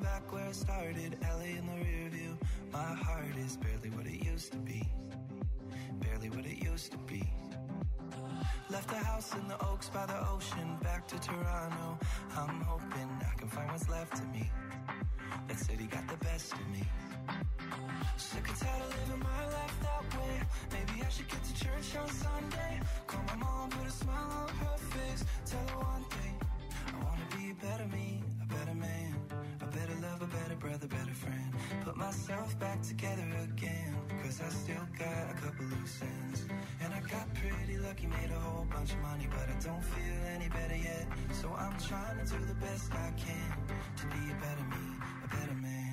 back where it started, LA in the rear view. My heart is barely what it used to be, barely what it used to be. Left a house in the Oaks by the ocean, back to Toronto. I'm hoping I can find what's left of me. That city got the best of me. Sick and tired of living my life that way. Maybe I should get to church on Sunday. Call my mom, put a smile on her face. Tell her one thing, I wanna be a better me, a better man, a better love, a better brother, better friend. Put myself back together again, cause I still got a couple loose ends. And I got pretty lucky, made a whole bunch of money, but I don't feel any better yet. So I'm trying to do the best I can to be a better me, a better man.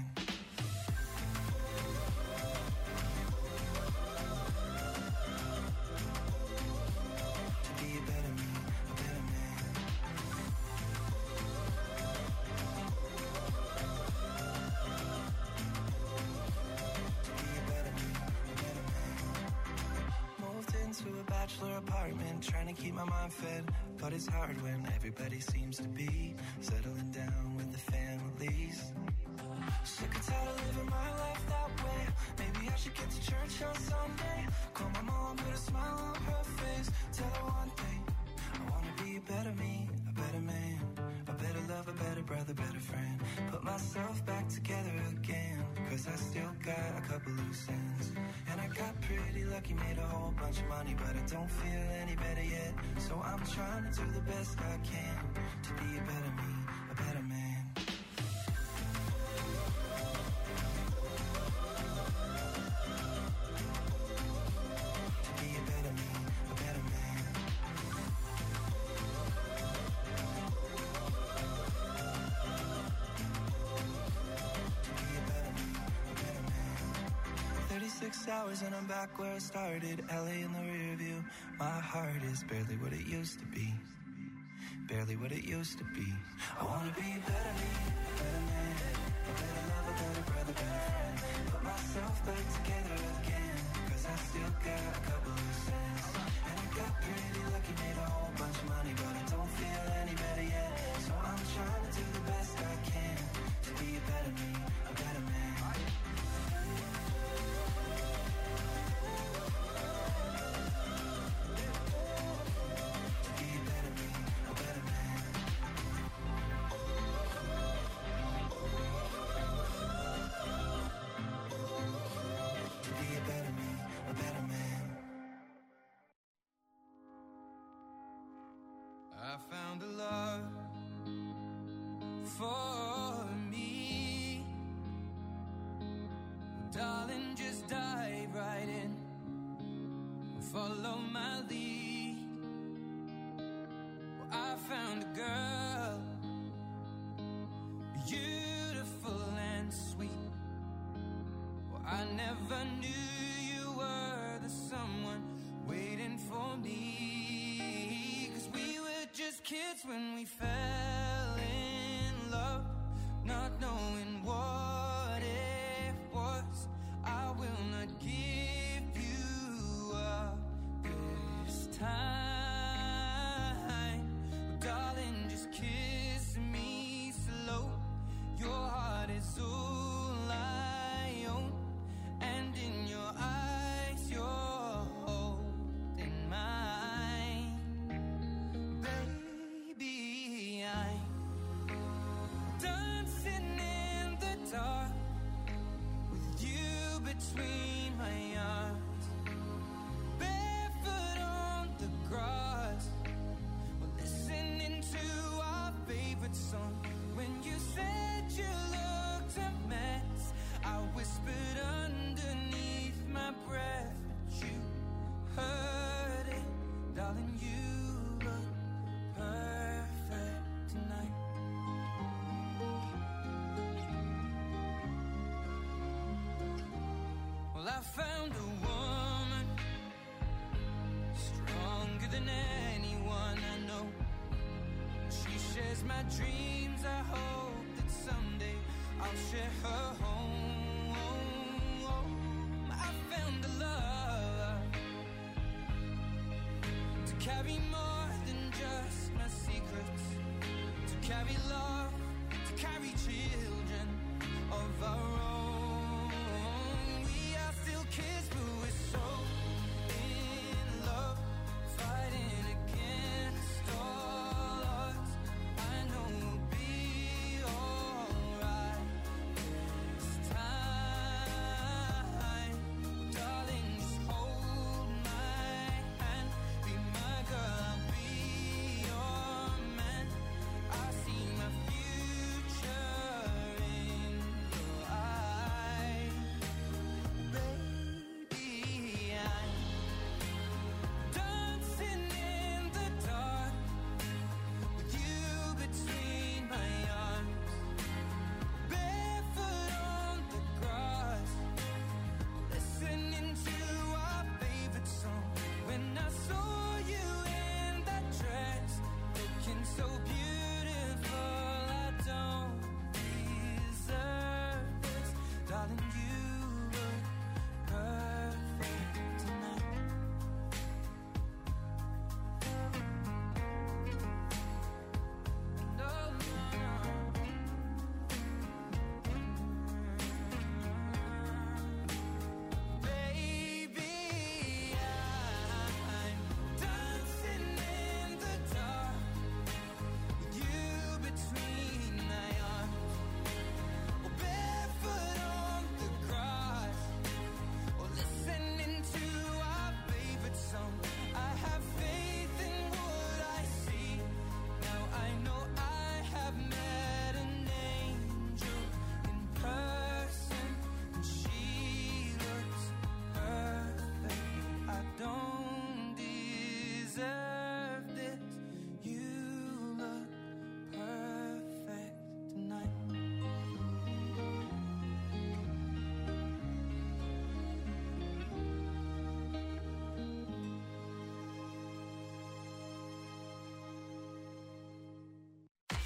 To a bachelor apartment, trying to keep my mind fed, but it's hard when everybody seems to be settling down with the families. Sick and tired of living my life that way. Maybe I should get to church on Sunday. Call my mom, put a smile on her face. Tell her one thing, I wanna be a better me, a better man, a better love, a better brother, better friend. Put myself back together again, cause I still got a couple loose ends. And I got pretty lucky, made a whole bunch of money, but I don't feel any better yet. So I'm trying to do the best I can to be a better me, a better man. To be a better me, a better man. To be a better me, a better man. 36 hours and I'm back where I started, LA in the rear view. My heart is barely what it used to be, barely what it used to be. I wanna be a better me, a better man, a better love, a better brother, better friend. Put myself back together again, cause I still got a couple loose ends. And I got pretty lucky, made a whole bunch of money, but I don't feel any better yet. So I'm trying to do the best I can to be a better me, a better man. I found a love for me. Well, darling, just dive right in and follow my lead. Well, I found a girl, beautiful and sweet. Well, I never knew you were the someone waiting for me. Just kids when we fell in love, not knowing what it was. I will not give you up this time. Oh, darling, just kiss me slow. Your heart is all I own, and in your eyes you're holding mine. Between my arms, barefoot on the grass, we're listening to our favorite song. When you said you looked a mess, I whispered underneath my breath, but you heard it, darling. You look perfect tonight. I found a woman stronger than anyone I know. She shares my dreams. I hope that someday I'll share her home. I found a love to carry more than just my secrets, to carry love, to carry children.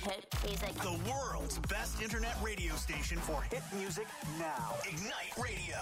hit music. The world's best internet radio station for hit music now. Ignite Radio.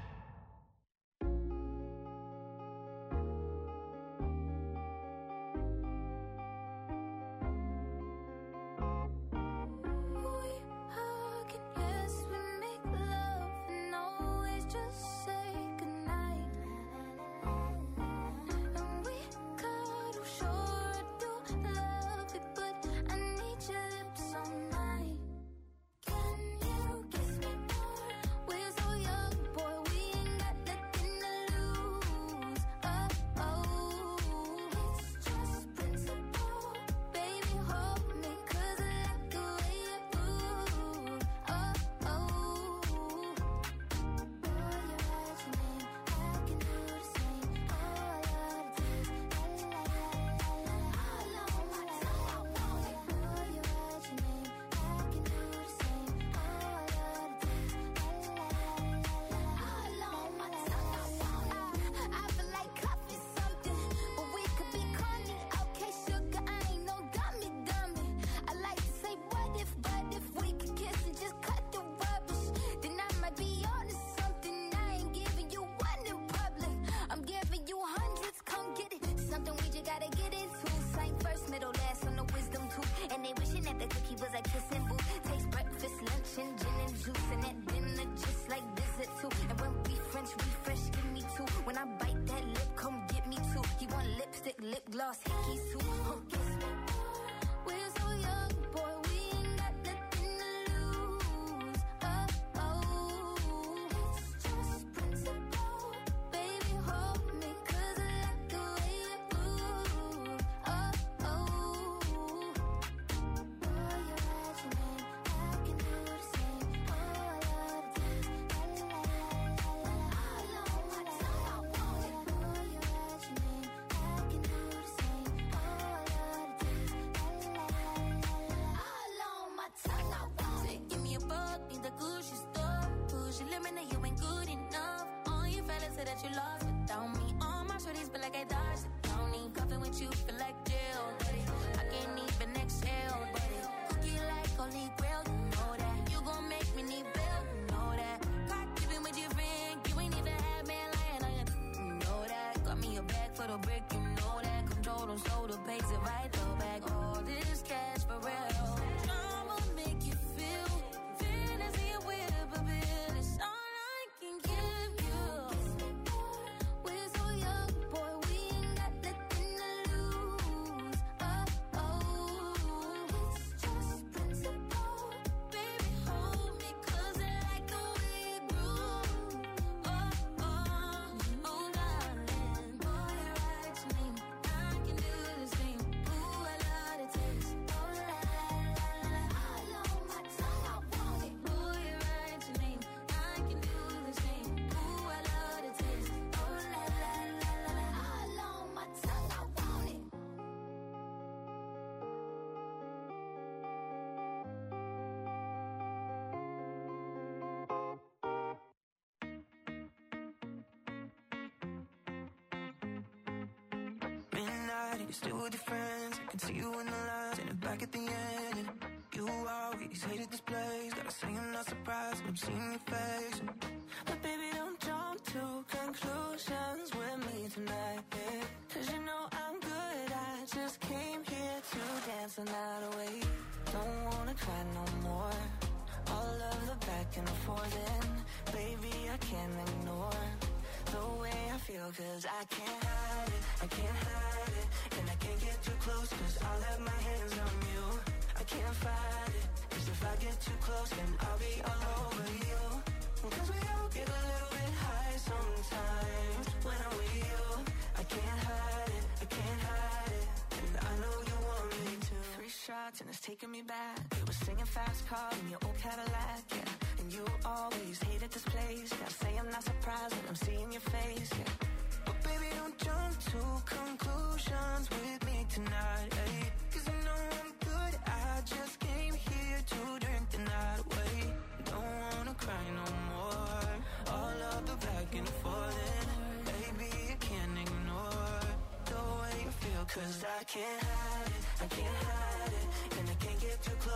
You're still with your friends, I can see you in the lines and back at the end. And you always hated this place. Gotta say I'm not surprised when I'm seeing your face. But baby, don't jump to conclusions with me tonight, yeah. Cause you know I'm good, I just came here to dance the night away. Don't wanna cry no more. All of the back and forth, and baby, I can't ignore the way I feel, cause I can't hide it, I can't hide it. And I can't get too close, cause I'll have my hands on you. I can't fight it, cause if I get too close, then I'll be all over you. Cause we all get a little bit high sometimes when I'm with you. I can't hide it, I can't hide it. And I know you want me to. 3 shots and it's taking me back. You were singing fast car in your old Cadillac, yeah. And you always hated this place. Gotta say I'm not surprised when I'm seeing your face, yeah. But baby, don't jump to conclusions with me tonight, ayy. Cause you know I'm good, I just came here to drink the night away. Don't wanna cry no more. All of the back and forth, and baby, I can't ignore the way you feel. Cause I can't hide it, I can't hide it. And I can't get too close,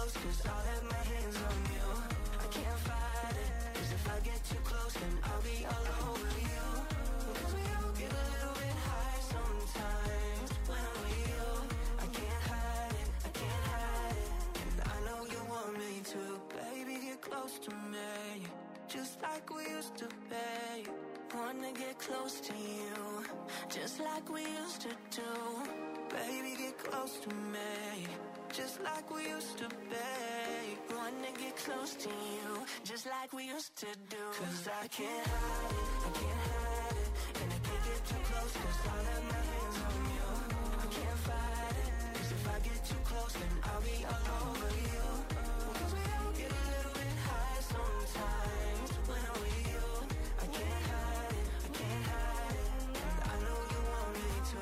close, cause I'll have my hands on you. I can't fight it, cause if I get too close, then I'll be all over you. Cause we all get a little bit high sometimes when I'm with you. I can't hide it, I can't hide it. And I know you want me to. Baby, get close to me, just like we used to be. Wanna get close to you, just like we used to do. Baby, get close to me, just like we used to be. Wanna get close to you, just like we used to do. Cause I can't hide it, I can't hide it. And I can't get too close, cause I'll have my hands on you. I can't fight it, cause if I get too close, then I'll be all over you. Cause we all get a little bit high sometimes when I'm with you. I can't hide it, I can't hide it. And I know you want me to.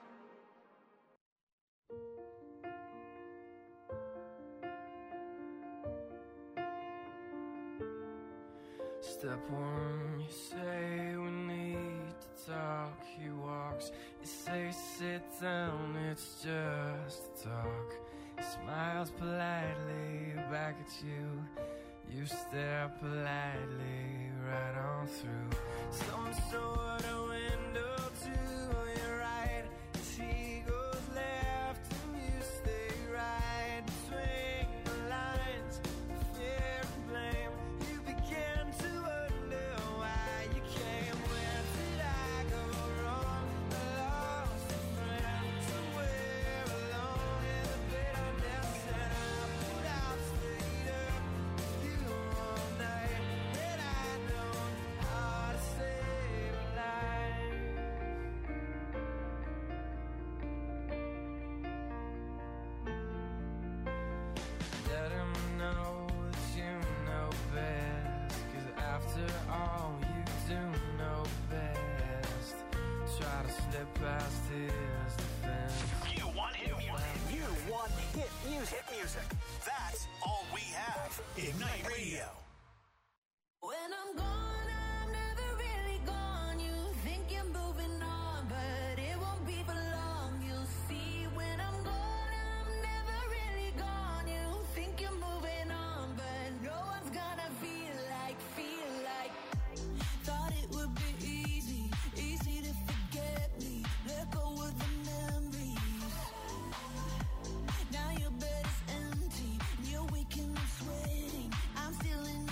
Step one, you say we need to talk. He walks, you say sit down, it's just a talk. He smiles politely back at you. You stare politely right on through some sort of window to your right. As he goes left and you stay right between the lines of fear and blame. You begin to wonder why you came. Where did I go wrong? I lost a friend somewhere alone in the bitterness, and I pulled out, stayed up with you all night. Then I know how to save a life. Let him know that you know best, 'cause after all you do know best. Try to slip past his defense. You want hit music. You want hit music. Hit music. That's all we have. Ignite Radio. When I'm gone, I'm never really gone. You think you're moving on, but it won't be for long. You'll see when I'm gone, I'm never really gone. You think you're moving on, but no one's gonna feel like. Thought it would be easy to forget me. Let go of the memories. Now your bed is empty, and you're waking up sweating. I'm still in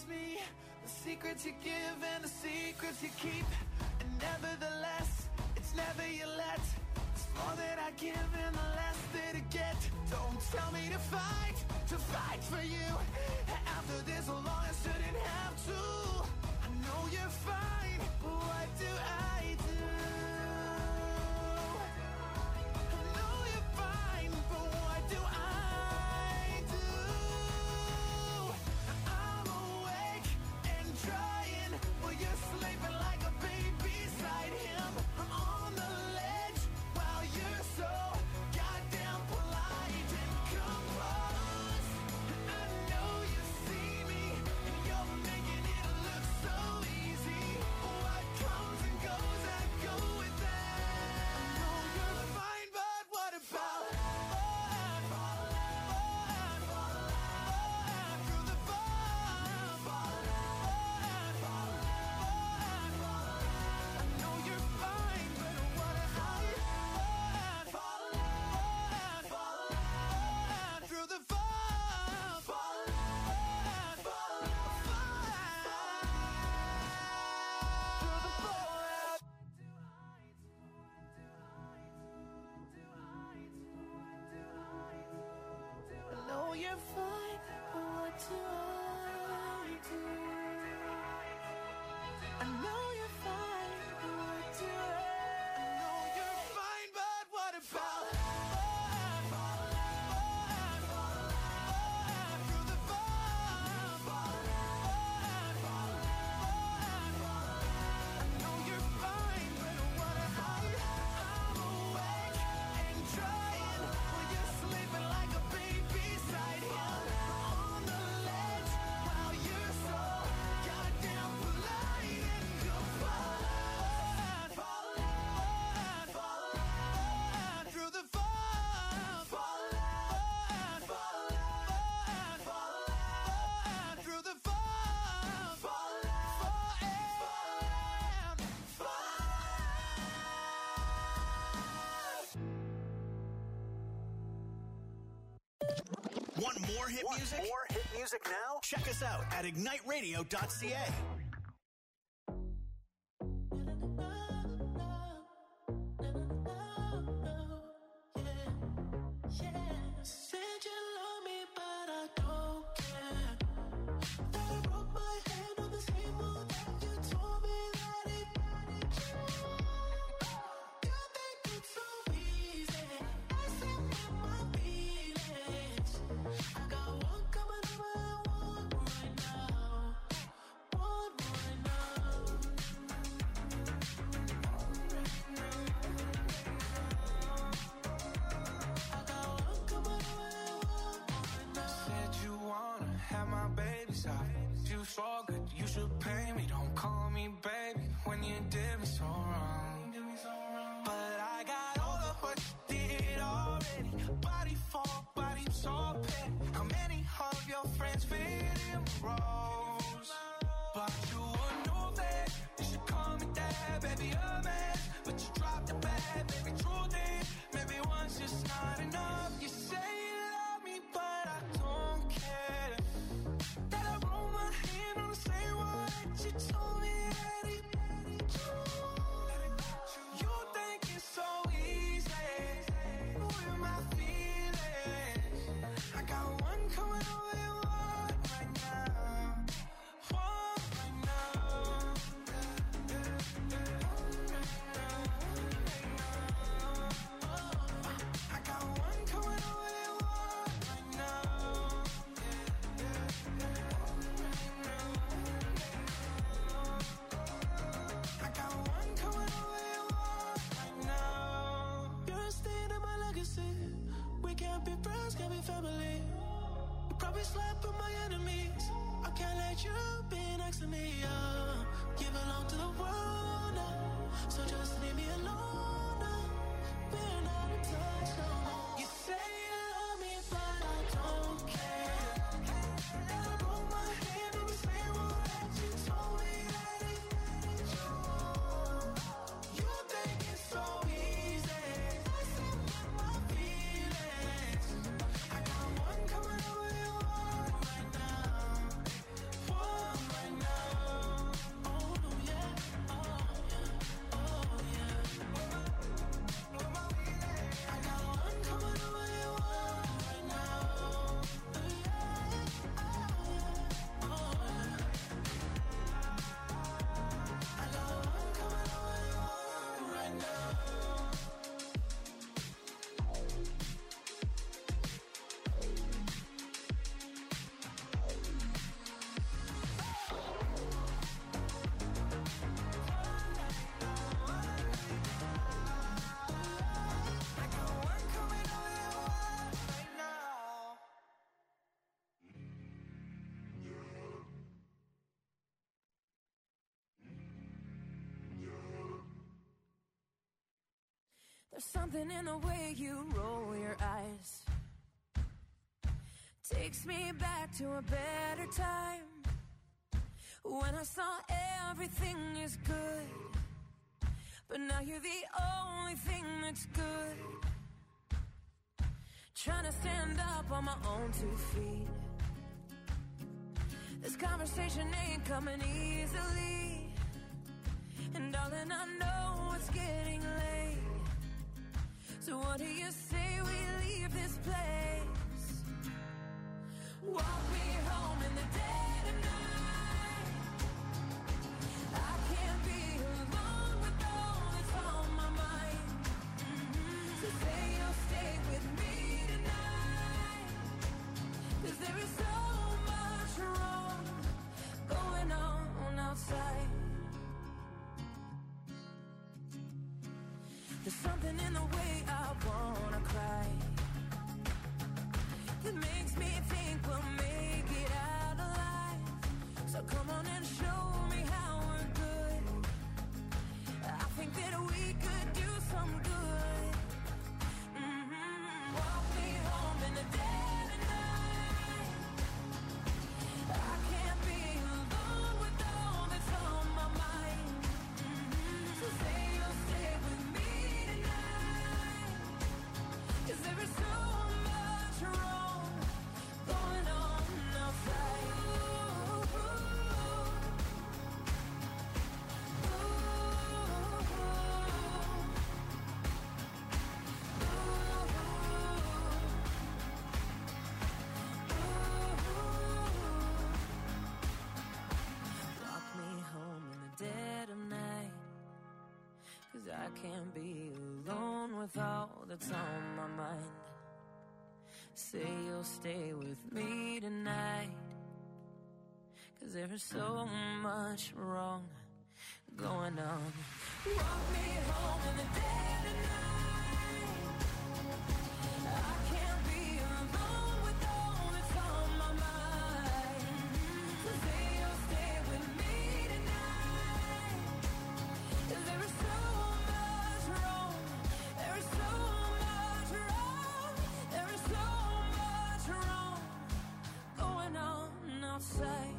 knows me, the secrets you give and the secrets you keep. And nevertheless, it's never you let. It's more that I give and the less that I get. Don't tell me to fight for you. After this so long I shouldn't have to. I know you're fine, but what do I do? I know you're fine, but what do I do? I'm awake and trying, while you're sleeping like a baby beside him. I'm on the ledge while you're so goddamn polite and composed. I know you see me, and you're making it look so easy. What comes and goes, I go with that. I know you're fine, but what about through the I know you're fine, but what about through the I know you're fine, but what do I do? I know you're fine, but what do I know you're fine, but what about through the I know you're fine, but what about I'm awake and trying, while you're sleeping like a baby beside him. On the ledge while you're so goddamn polite and composed. Through the through the Want more hit music? More hit music now? Check us out at igniteradio.ca. Said you love me, but I don't care. That I broke my hand on the same wall that you told me that it. You think it's so easy, messing with my feelings. I got one coming over and one right now. One right now. I got one coming over and one right now. Said you wanna have my baby side. You so good, you should pay me. Don't call me baby when you did me so wrong. But I got all of what you did already. Body for body, so petty. How many of your friends fit in roles? But you would know that you should call me dad, baby, a man. But you dropped the bag, baby, truth is, maybe once just not enough. You say you love me, but I don't care. That I roll my hand on the same wall that you told me that it. You think it's so easy, with my feelings. I got one coming over and one right now. One right now. I got one coming over and one right now. I got one coming over and one right now. You're a stain in my legacy. We can't be friends, can't be family. You probably slap with my enemies. I can't let you be next to me. You belong to the world now, so just leave me alone now. We're not in touch no more. You say you love me, but I don't care. And I broke my hand on the same wall that you told me that it. You think it's so easy, messing with my feelings. I got one coming over and one right now. One There's something in the way you roll your eyes. Takes me back to a better time, when I saw everything is good. But now you're the only thing that's good. Trying to stand up on my own 2 feet. This conversation ain't coming easily. And darling, I know it's getting late. So what do you say we leave this place? Walk me home in the dead of night. I can't be alone with all that's on my mind. So say you'll stay with me tonight. 'Cause there is so much wrong going on outside. There's something in the way I wanna cry that makes me think we'll make it out alive. So come on and show me how we're good. I think that we could do some good. Walk me home in the dead of night. I can't be alone with all that's on my mind. So say you'll stay with me tonight. 'Cause there is so much wrong going on outside. Walk me home in the dead of night. 'Cause I can't be alone with all that's on my mind. Say you'll stay with me tonight. 'Cause there is so much wrong going on. Walk me home in the dead of night. I can't be alone with all that's on my mind. So say you'll stay with me tonight. 'Cause there is so much wrong. There is so much wrong. There is so much wrong going on outside.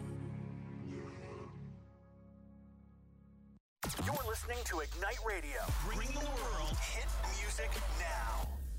You're listening to Ignite Radio, bringing the world hit music now.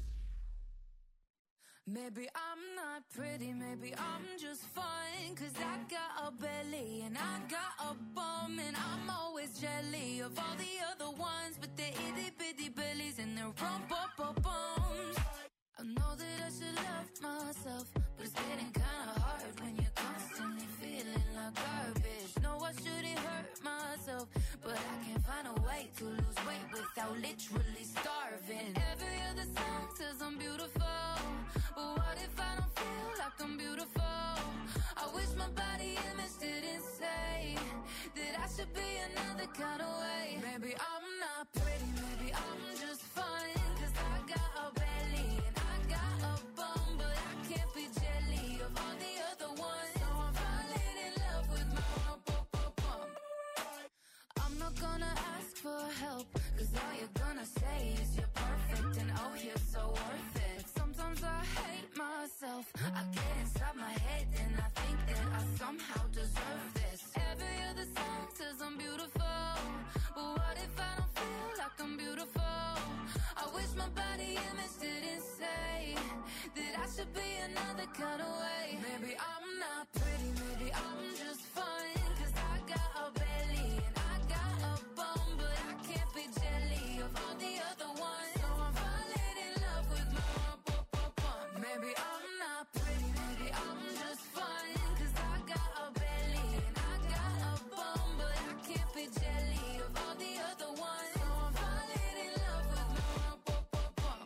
Maybe I'm not pretty, maybe I'm just fine. 'Cause I got a belly and I got a bum, and I'm always jelly of all the other ones with their itty bitty bellies and their rump-up-bums. I know that I should love myself, but it's getting kinda hard when you're constantly feeling like garbage. No, I shouldn't hurt myself, but I can't find a way to lose weight without literally starving. Every other song says I'm beautiful, but what if I don't feel like I'm beautiful? I wish my body image didn't say that I should be another kind of way. Maybe I'm not pretty, maybe I'm just fine. 'Cause I got a belly and I got a bum, but I can't be jelly of all the other ones. So I'm falling in love with my bum. I'm not gonna ask for help, 'cause all you're gonna say is you're perfect and oh, you're so worth it. But sometimes I hate myself. I get inside my head and I think that I somehow deserve this. Every other song says I'm beautiful, but what if I don't feel like I'm beautiful? I wish my body image didn't say that I should be another kind of way. Maybe I'm not pretty, maybe I'm just fine. 'Cause I got a belly and I got a bum, but I can't be jelly of all the other ones. So I'm falling in love with my bum. Maybe I'm not pretty, maybe I'm just fine. 'Cause I got a belly and I got a bum, but I can't be jelly of all the other ones. So I'm falling in love with my bum.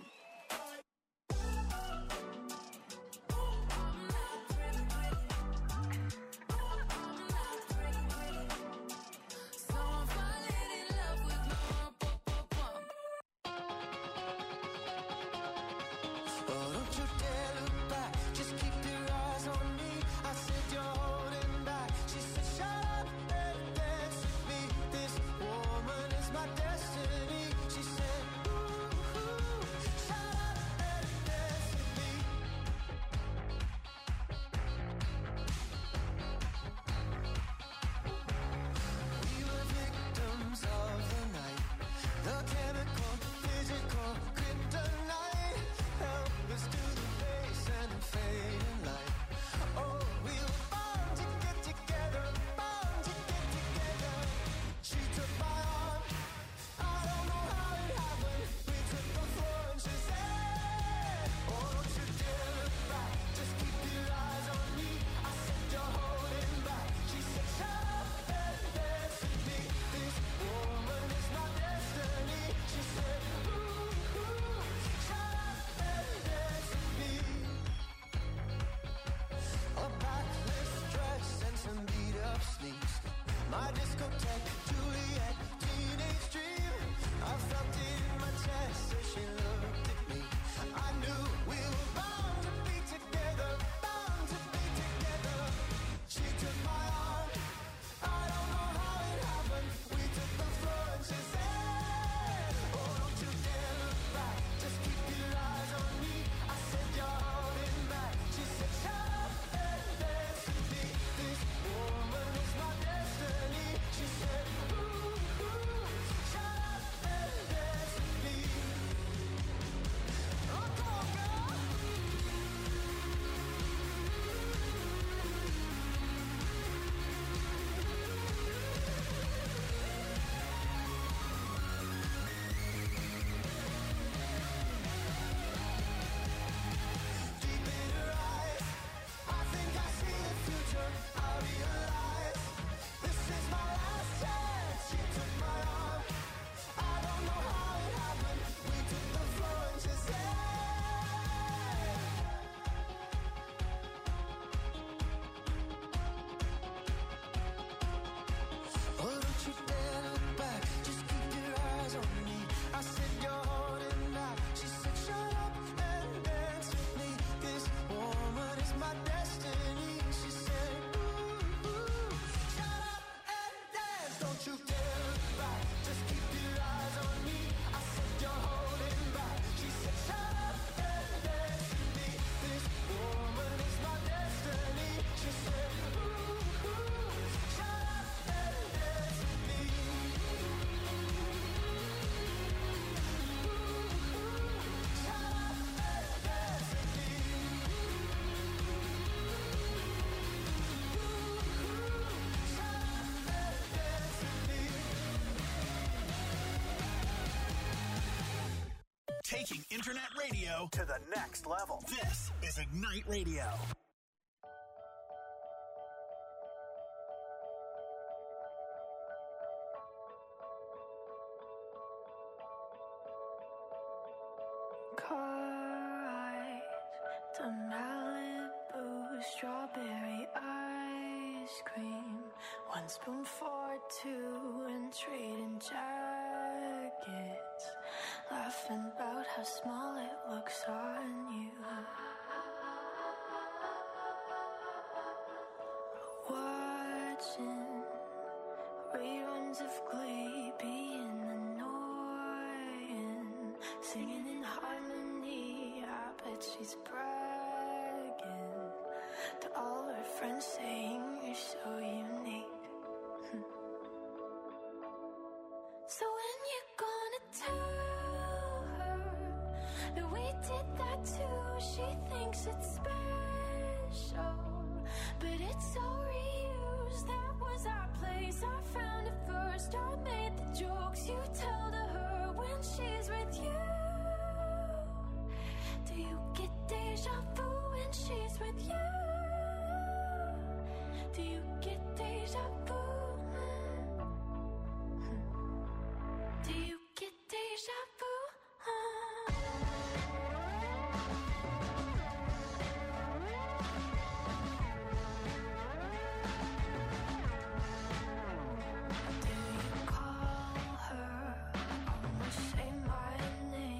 I'm not pretty, I'm not Taking internet radio to the next level. This is Ignite Radio. Car ride to Malibu, strawberry ice cream, 1 spoon for 2 and trading jackets, laughing about how small it looks on you. Watching reruns of Glee, being annoying, singing in harmony. I bet she's bragging to all her friends, saying you're so unique. So when you gonna tell her that we did that too? She thinks it's special, but it's so reused. That was our place, I found it first. I made the jokes you tell to her when she's with you. Do you get deja vu when she's with you? Do you get deja vu? Do you get deja vu? Do you call her? Almost say my name.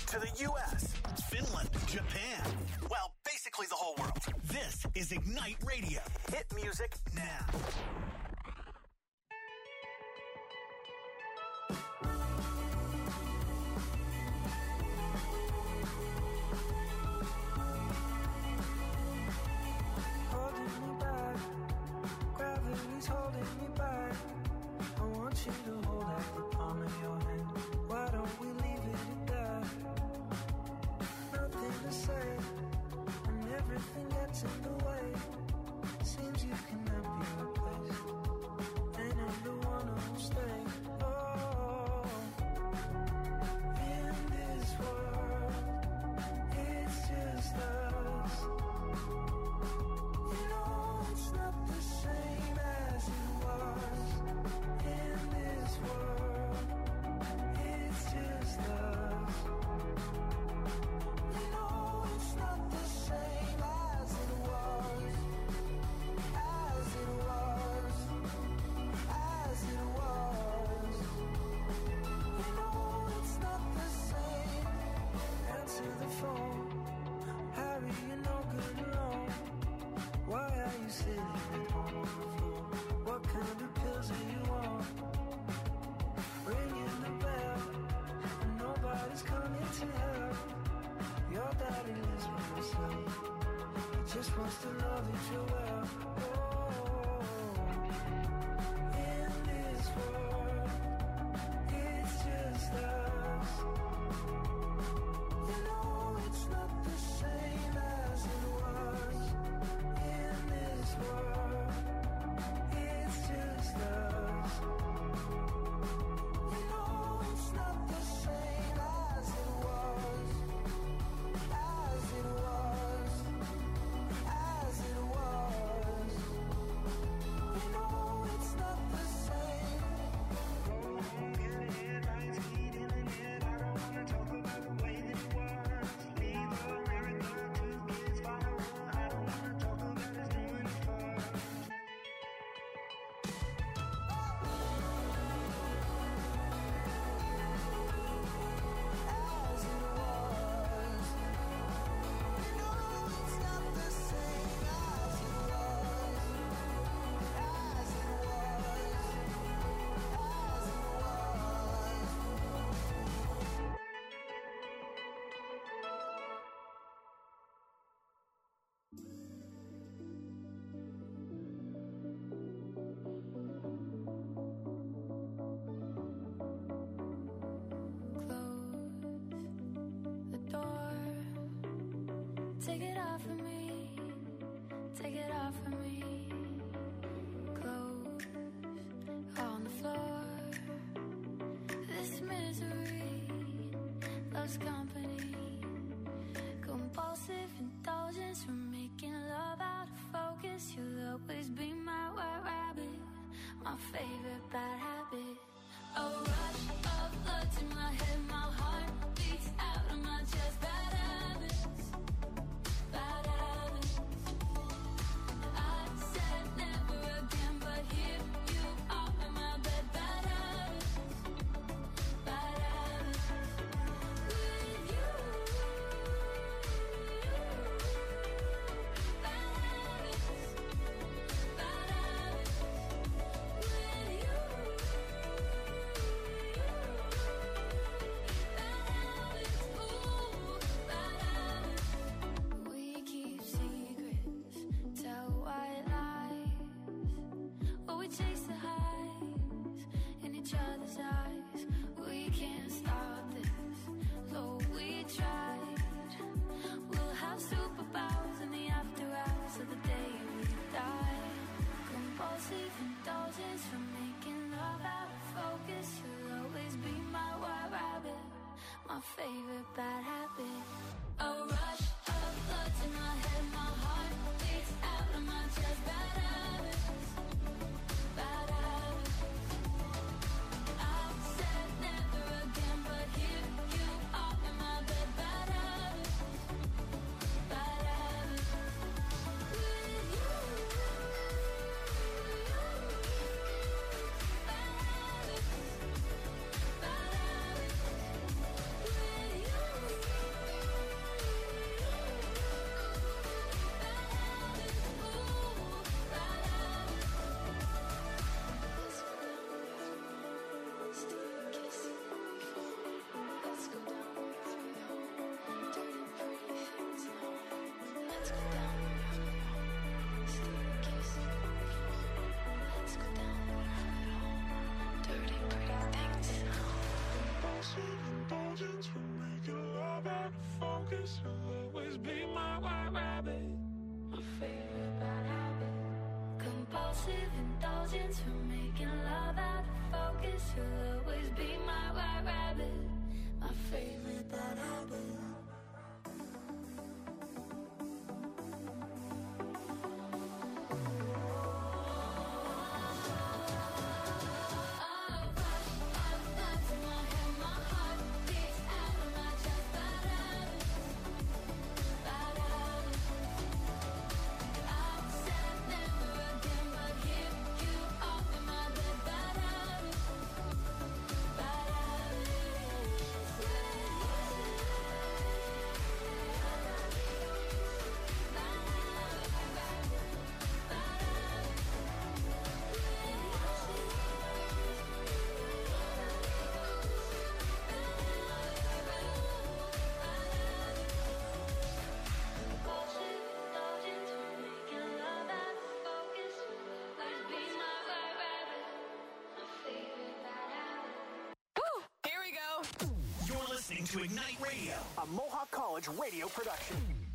to the U.S., Finland, Japan. Well, basically the whole world. This is Ignite Radio. Hit music now. Holding me back, gravity's holding me back. I want you to hold out the palm of your hand. Why don't we leave it at that? Nothing to say, and everything gets in the way. Seems you cannot be replaced, and I'm the one who'll stay. Oh, in this world, it's just us. You know it's not the same as it was. In this world, it's just us. You know it's not the same as it was. As it was. As it was. You know it's not the same. Answer the phone. Harry, you're no good alone. Why are you sitting at home on the floor? What kind of pills are you on? Ringing the bell, and nobody's coming to help. Your daddy lives by himself. He just wants to know that you're well. Oh, in this world, it's just us. You know it's not the same as it was. In this world, it's just us. You know it's not the same as it was. As it was. As it was. You know it's not the same. Get it, lights heating in it. I don't wanna talk about the way that it was. Leave America, 2 kids follow. I don't wanna talk about us doing it first. As it was. You know it's not the same as it was. As it was. As it was. Close the door. Take it off of me. Take it off of me. Clothes on the floor. This misery loves company. Compulsive indulgence from making love out of focus. You'll always be my white rabbit, my favorite bad habit. A rush of blood to my head, my heart beats out of my chest. Bad habits, bad habits. I said never again, but here you are in my bed. Bad habits, bad habits. With you, bad habits, bad habits. With you. Compulsive indulgence, we're making love out of focus. You'll always be my white rabbit, my favorite bad habit. To Ignite Radio, a Mohawk College radio production.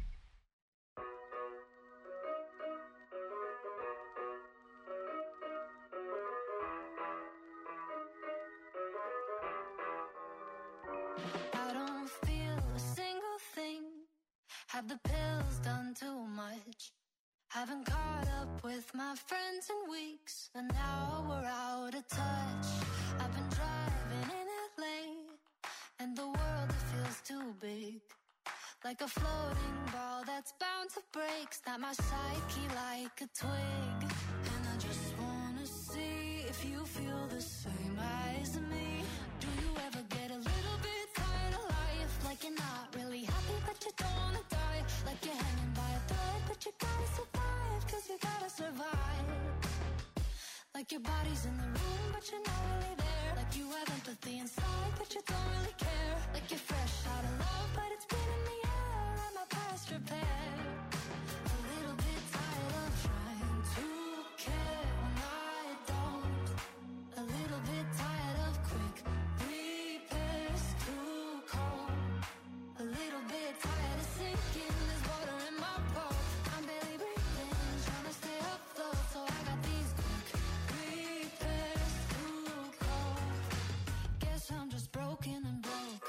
I don't feel a single thing. Have the pills done too much? Haven't caught up with my friends in weeks, and now we're out of touch. I've been driving in LA, and the world, it feels too big. Like a floating ball that's bound to break. Snap my psyche like a twig. And I just wanna see if you feel the same as me. Do you ever get a little bit tired of life? Like you're not really happy but you don't wanna die. Like you're hanging by a thread but you gotta survive, cause you gotta survive. Like your body's in the room but you're not really there. Like you have empathy inside but you don't really care. Like you're fresh out of love but it's been in the air. Am I past repair? A little bit tired of trying to care when I don't. A little bit tired of quick repairs, too cold. A little bit tired of sinking, there's water in my boat. I'm barely breathing, trying to stay afloat. So I got these quick repairs, too cold. Guess I'm just broken and broke.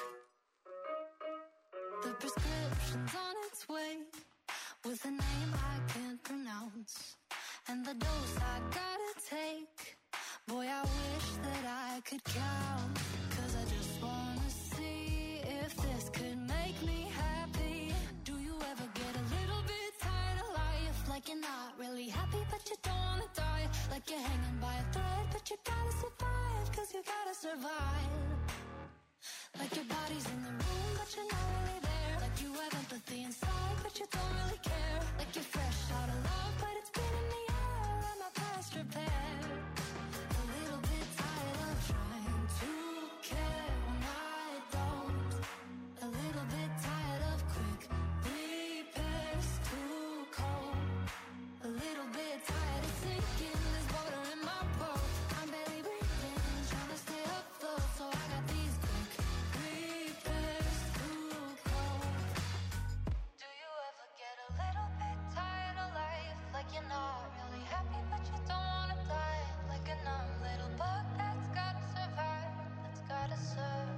The prescription's on its way, with a name I can't pronounce, and the dose I gotta take. Boy, I wish that I could count, cause I just wanna see if this could make me happy. Do you ever get a little bit tired of life? Like you're not really happy but you don't wanna die. Like you're hanging by a thread but you gotta survive, cause you gotta survive. Like your body's in the room but you're not really there. Like you have empathy inside but you don't really care. Like you're fresh out of love but it's been in the air. Am I past repair? A little bit tired of trying to care when I don't. A little bit tired of quick repairs, too cold. A little bit tired of sinking, there's water in my boat. I'm barely breathing, trying to stay afloat. So I got these quick repairs, too cold. Do you ever get a little bit tired of life? Like you're not really happy but you don't wanna die. Like a numb little bug that's gotta survive, that's gotta survive.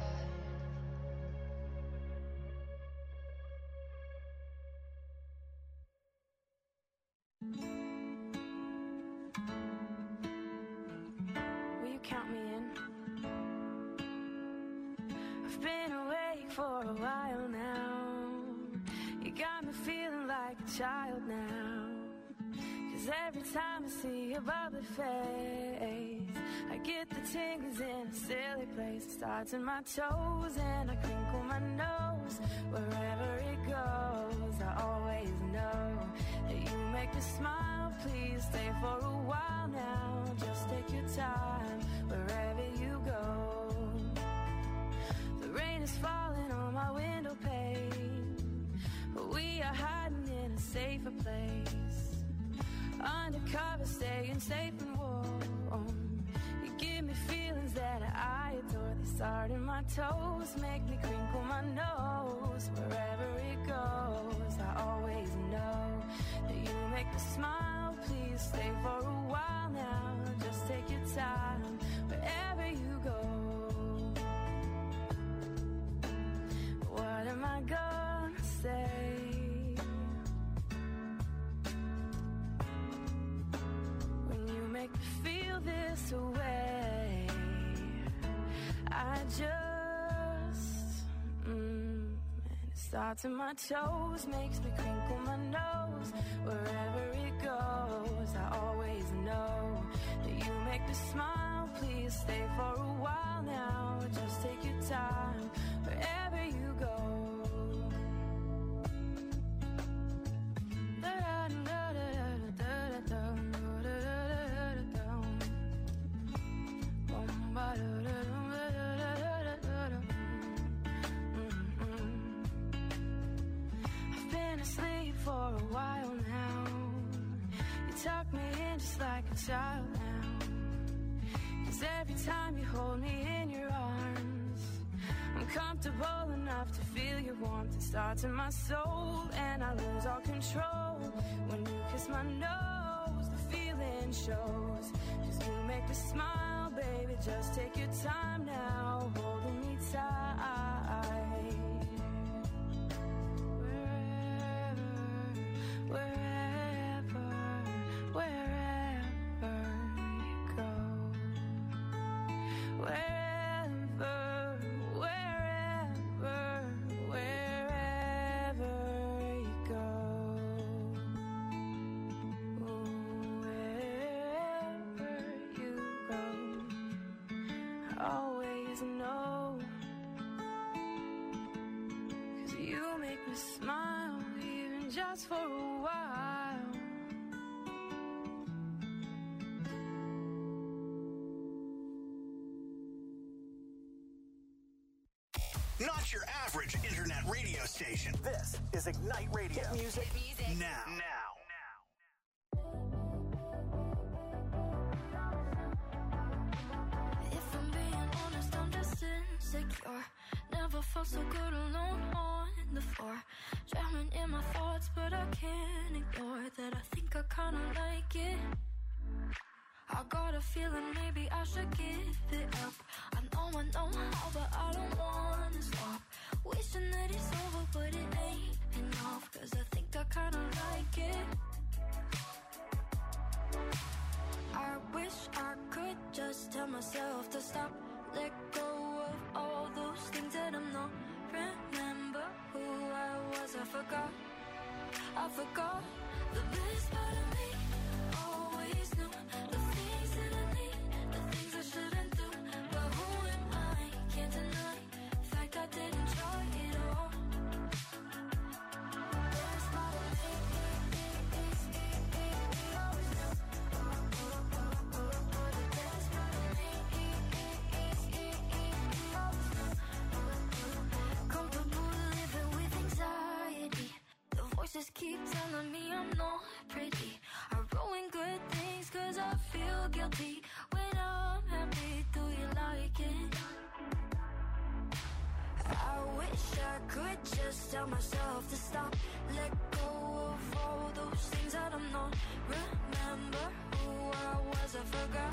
Will you count me in? I've been awake for a while now. You got me feeling like a child now. Cause every time I see your bubbly face, I get the tingles in a silly place. It starts in my toes and I crinkle my nose. Wherever it goes, I always know that you make me smile. Please stay for a while now. Just take your time wherever you go. The rain is falling on my window pane. We are hiding in a safer place. Undercover, staying safe and warm. You give me feelings that I adore. They start in my toes, make me crinkle my nose. Wherever it goes, I always know that you make me smile. Please stay for a while now. Just take your time, wherever you go. What am I gonna say? Make me feel this way. I just and it starts in my toes, makes me crinkle my nose. Wherever it goes, I always know that you make me smile. Please stay for a while now. Just take your time, wherever you go. I've been asleep for a while now. You tuck me in just like a child now. 'Cause every time you hold me in your arms, I'm comfortable enough to feel your warmth. It starts in my soul and I lose all control. When you kiss my nose, the feeling shows. 'Cause you make me smile, baby, just take your time now, holding me tight. Wherever you go. Wherever you go. Wherever you go. I always know. 'Cause you make me smile, even just for a while. Not your average internet radio station. This is Ignite Radio. Hit music now. If I'm being honest, I'm just insecure. Never felt so good alone on the floor. Drowning in my thoughts, but I can't ignore that. I think I kinda like it. I got a feeling maybe I should give it up. I know how, but I don't wanna stop. Wishing that it's over, but it ain't enough. 'Cause I think I kinda like it. I wish I could just tell myself to stop. Let go of all those things that I'm not. Remember who I was, I forgot the best part of me. Always knew the things that I need, the things I shouldn't do. But who am I? Can't deny the fact I didn't try it all. The best part of me is always knew. The best part of me is always knew. Comfortable living with anxiety. The voices keep telling me I'm not pretty. I ruin good things 'cause I feel guilty. When I'm happy, do you like it? I wish I could just tell myself to stop. Let go of all those things that I'm not. Remember who I was, I forgot.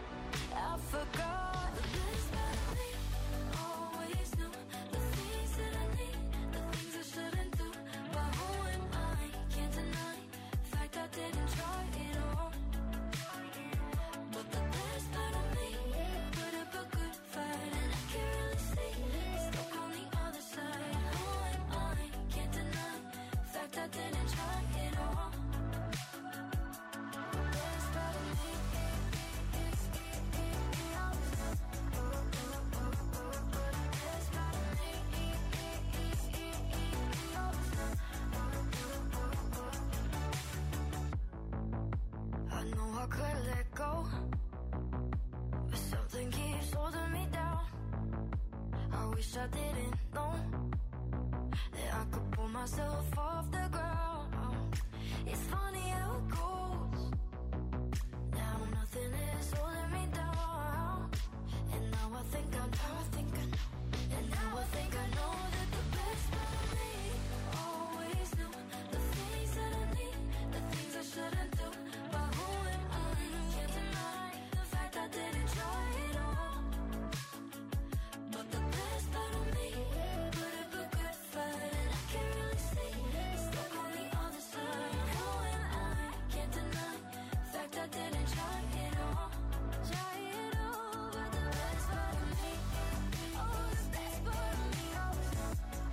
The best part of me. Always knew the things that I need, the things I shouldn't do. But who am I? Can't deny the fact I didn't try it all. But the best part of me put up a good fight, and I can't really see it's stuck on the other side. Who am I? Can't deny the fact I didn't try it all. The best part of me is I know I could let go, but something keeps holding me down. I wish I didn't know that I could pull myself off the ground. It's funny how it goes. Now nothing is holding me down. And now I think I know. And now I think I know that the best part of me always knew the things that I need, the things I shouldn't do. But who am I? Can't deny the fact I didn't try it all. But the best part of me put up a good fight, and I can't really see it's stuck on the other side. Who am I? Can't deny the fact I didn't try it all. Try it all, but the best part of me, oh, the best part of me always know.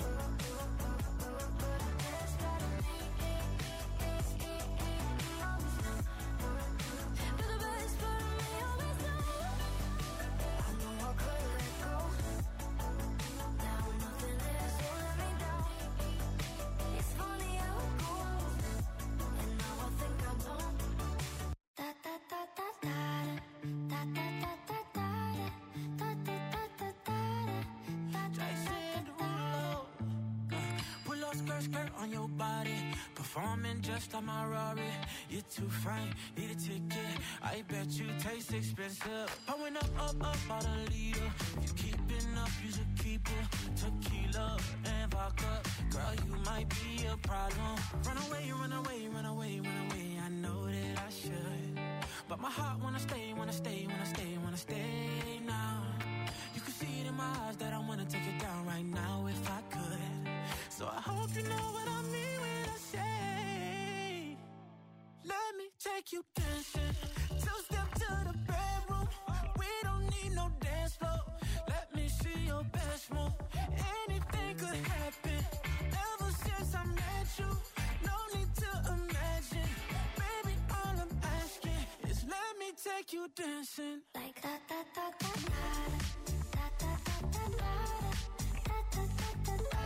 The best part of me, always know. But the best part of me always know. I know I could let go. Now nothing is holding me down. It's funny how it goes. And now I think I know. Da da da da da da da da da da da da da da da. Jason Derulo. Pull up skirt on your body. Performing just like my Rari. You're too fine, need a ticket. I bet you taste expensive. Pouring up about a liter. If you keeping up, you should keep it. Tequila and vodka. Girl, you might be a problem. Run away, run away, run away, run away. I know that I should. But my heart wanna stay, wanna stay, wanna stay, wanna stay now. You can see it in my eyes that I wanna take it down right now if I could. So I hope you know what I mean when I say, let me take you dancing. Two-step to the bedroom. We don't need no dance floor. Let me see your best move. Anything could happen. Ever since I met you, no need to imagine. Baby, all I'm asking is let me take you dancing. Like da da da da da da da da da da da da da da da.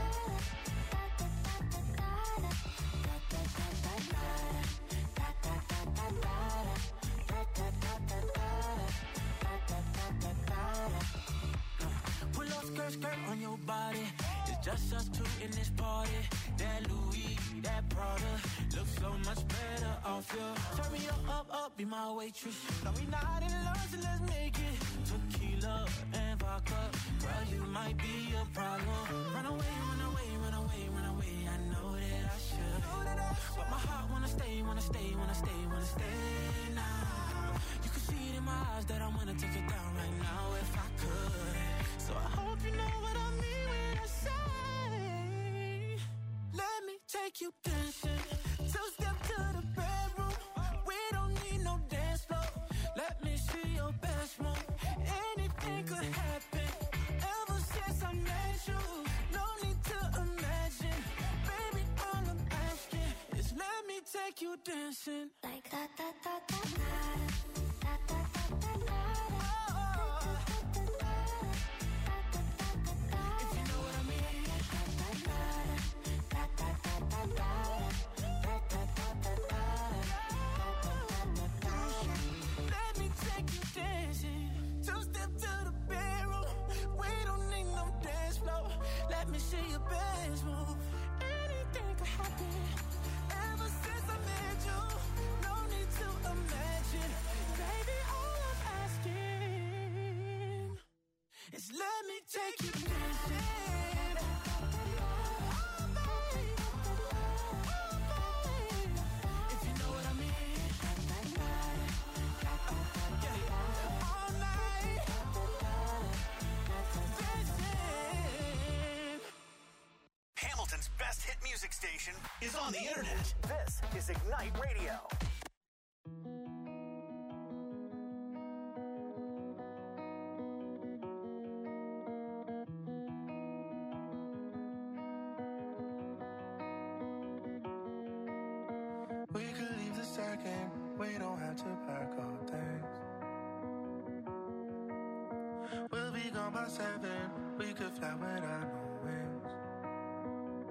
Pull up skirt on your body. It's just us two in this party. That Louis, that Prada looks so much better off you. Turn me up, be my waitress. No, we not in love, so let's make it. Tequila and vodka. Girl, you might be a problem. Run away, run away, run away, run away. I know that I should. But my heart wanna stay, wanna stay, wanna stay, wanna stay now. You can see it in my eyes that I wanna take it down right now if I could. So I hope you know what I mean when I say, let me take you dancing. Two-step to the bedroom. We don't need no dance floor. Let me see your best move. Anything could happen. Ever since I met you, no need to imagine. Baby, all I'm asking is let me take you dancing. Like da da da da da da da da da da. If you know what I mean. Let me take you dancing. Two-step to the bedroom. We don't need no dance floor. Let me see your best move. Anything could happen. Ever since I met you, no need to imagine. Baby, all I'm asking is let me take you dancing. If you know what I mean. All night. Dancing. Hamilton's best hit music station is on the internet. This is Ignite Radio. We could leave the second. We don't have to pack our things. We'll be gone by 7. We could fly without no